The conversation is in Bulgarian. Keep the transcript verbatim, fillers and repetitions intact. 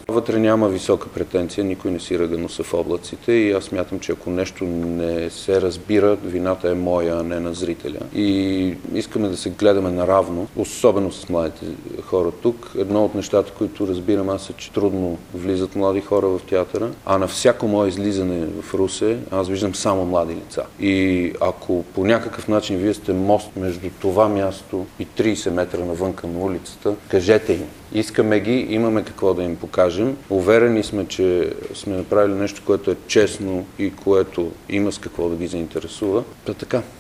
Вътре няма висока претенция, никой не си ръга носа в облаците и аз смятам, че ако нещо не се разбира, вината е моя, а не на зрителя. И искаме да се гледаме наравно, особено с младите хора тук. Едно от нещата, които разбирам аз е, че трудно влизат млади хора в театъра, а на всяко мое излизане в Русе аз виждам само млади лица. И ако по някакъв начин вие сте мост между това място и трийсет метра навън към улицата, кажете им. Искаме ги, имаме какво да им покажем. Уверени сме, че сме направили нещо, което е честно и което има с какво да ги заинтересува. Та така.